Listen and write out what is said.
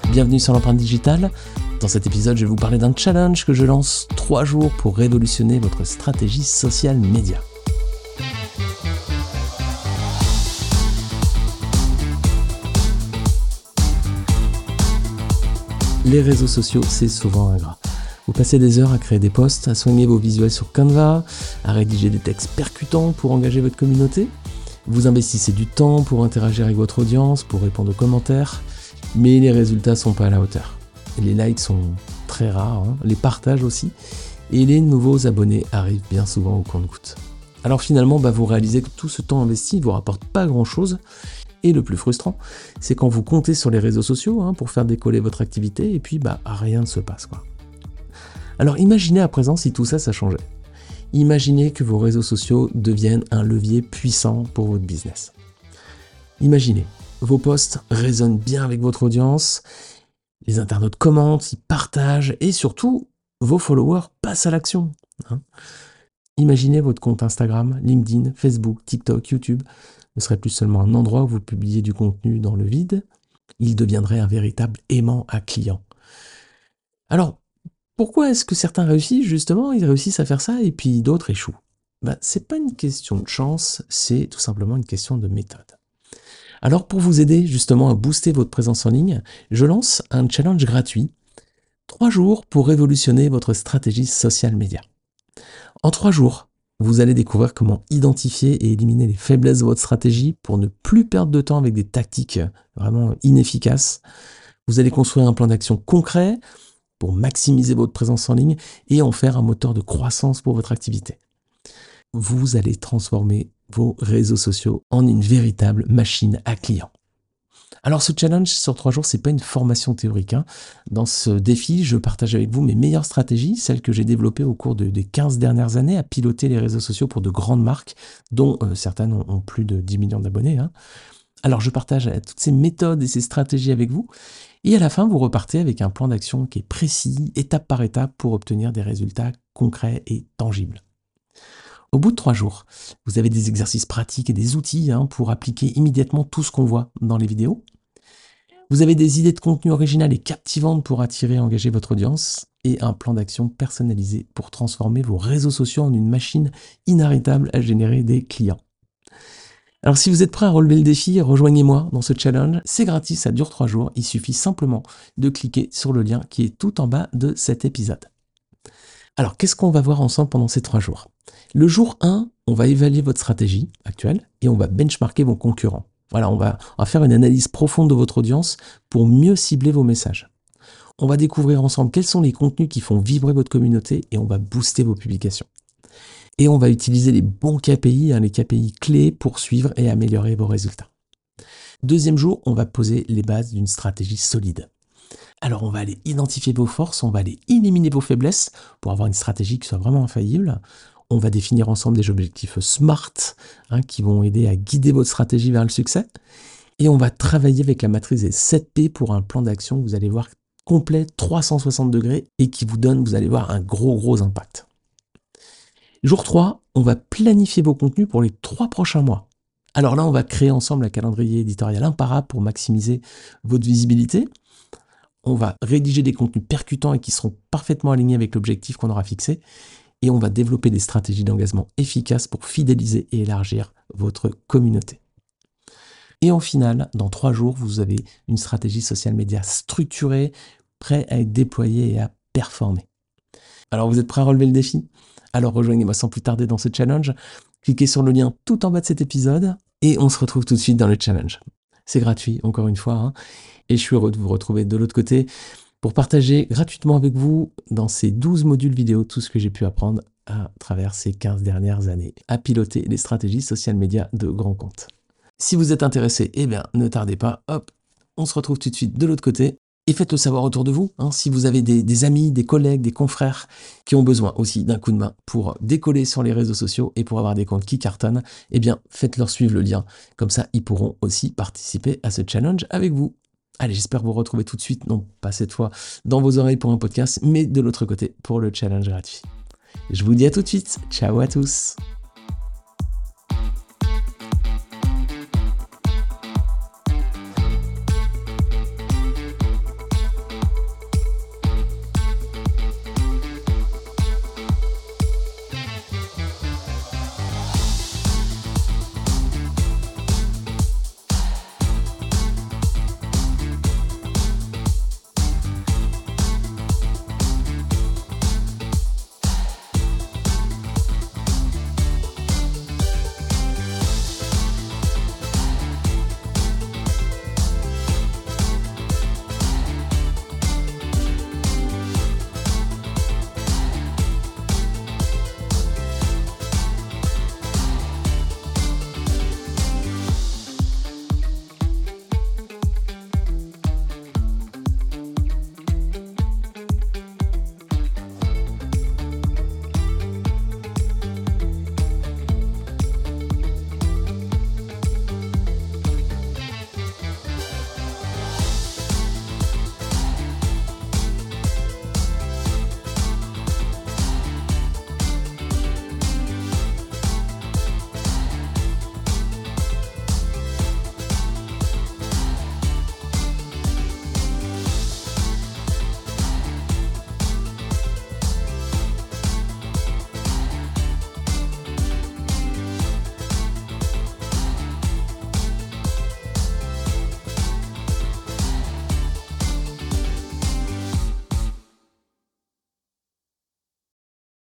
Bienvenue sur l'empreinte digitale. Dans cet épisode, je vais vous parler d'un challenge que je lance 3 jours pour révolutionner votre stratégie social média. Les réseaux sociaux, c'est souvent ingrat. Vous passez des heures à créer des posts, à soigner vos visuels sur Canva, à rédiger des textes percutants pour engager votre communauté. Vous investissez du temps pour interagir avec votre audience, pour répondre aux commentaires, mais les résultats sont pas à la hauteur. Les likes sont très rares, les partages aussi, et les nouveaux abonnés arrivent bien souvent au compte-gouttes. Alors finalement, vous réalisez que tout ce temps investi ne vous rapporte pas grand-chose, et le plus frustrant, c'est quand vous comptez sur les réseaux sociaux pour faire décoller votre activité, et puis rien ne se passe, Alors imaginez à présent si tout ça changeait. Imaginez que vos réseaux sociaux deviennent un levier puissant pour votre business. Imaginez, vos posts résonnent bien avec votre audience, les internautes commentent, ils partagent et surtout, vos followers passent à l'action. Imaginez votre compte Instagram, LinkedIn, Facebook, TikTok, YouTube ne serait plus seulement un endroit où vous publiez du contenu dans le vide, il deviendrait un véritable aimant à clients. Alors, pourquoi est-ce que certains réussissent justement, ils réussissent à faire ça et puis d'autres échouent? C'est pas une question de chance, c'est tout simplement une question de méthode. Alors pour vous aider justement à booster votre présence en ligne, je lance un challenge gratuit, 3 jours pour révolutionner votre stratégie social média. En 3 jours, vous allez découvrir comment identifier et éliminer les faiblesses de votre stratégie pour ne plus perdre de temps avec des tactiques vraiment inefficaces. Vous allez construire un plan d'action concret pour maximiser votre présence en ligne et en faire un moteur de croissance pour votre activité. Vous allez transformer vos réseaux sociaux en une véritable machine à clients. Alors ce challenge sur 3 jours, c'est pas une formation théorique. Dans ce défi, je partage avec vous mes meilleures stratégies, celles que j'ai développées au cours des 15 dernières années à piloter les réseaux sociaux pour de grandes marques, dont certaines ont plus de 10 millions d'abonnés. Alors je partage toutes ces méthodes et ces stratégies avec vous. Et à la fin, vous repartez avec un plan d'action qui est précis, étape par étape, pour obtenir des résultats concrets et tangibles. Au bout de 3 jours, vous avez des exercices pratiques et des outils pour appliquer immédiatement tout ce qu'on voit dans les vidéos. Vous avez des idées de contenu originales et captivantes pour attirer et engager votre audience et un plan d'action personnalisé pour transformer vos réseaux sociaux en une machine inarrêtable à générer des clients. Alors si vous êtes prêt à relever le défi, rejoignez-moi dans ce challenge. C'est gratuit, ça dure 3 jours. Il suffit simplement de cliquer sur le lien qui est tout en bas de cet épisode. Alors qu'est-ce qu'on va voir ensemble pendant ces 3 jours? Le jour 1, on va évaluer votre stratégie actuelle et on va benchmarker vos concurrents. Voilà, on va faire une analyse profonde de votre audience pour mieux cibler vos messages. On va découvrir ensemble quels sont les contenus qui font vibrer votre communauté et on va booster vos publications. Et on va utiliser les bons KPI, les KPI clés pour suivre et améliorer vos résultats. Deuxième jour, on va poser les bases d'une stratégie solide. Alors on va aller identifier vos forces, on va aller éliminer vos faiblesses pour avoir une stratégie qui soit vraiment infaillible. On va définir ensemble des objectifs SMART qui vont aider à guider votre stratégie vers le succès. Et on va travailler avec la matrice des 7P pour un plan d'action que vous allez voir complet 360 degrés et qui vous donne, vous allez voir, un gros impact. Jour 3, on va planifier vos contenus pour les 3 prochains mois. Alors là, on va créer ensemble un calendrier éditorial imparable pour maximiser votre visibilité. On va rédiger des contenus percutants et qui seront parfaitement alignés avec l'objectif qu'on aura fixé. Et on va développer des stratégies d'engagement efficaces pour fidéliser et élargir votre communauté. Et en final, dans 3 jours, vous avez une stratégie social média structurée, prête à être déployée et à performer. Alors vous êtes prêts à relever le défi? Alors rejoignez-moi sans plus tarder dans ce challenge. Cliquez sur le lien tout en bas de cet épisode et on se retrouve tout de suite dans le challenge. C'est gratuit, encore une fois, et je suis heureux de vous retrouver de l'autre côté pour partager gratuitement avec vous dans ces 12 modules vidéo tout ce que j'ai pu apprendre à travers ces 15 dernières années à piloter les stratégies social média de grands comptes. Si vous êtes intéressé, ne tardez pas, on se retrouve tout de suite de l'autre côté. Et faites-le savoir autour de vous, si vous avez des amis, des collègues, des confrères qui ont besoin aussi d'un coup de main pour décoller sur les réseaux sociaux et pour avoir des comptes qui cartonnent, faites-leur suivre le lien. Comme ça, ils pourront aussi participer à ce challenge avec vous. Allez, j'espère vous retrouver tout de suite, non pas cette fois dans vos oreilles pour un podcast, mais de l'autre côté pour le challenge gratuit. Je vous dis à tout de suite, ciao à tous.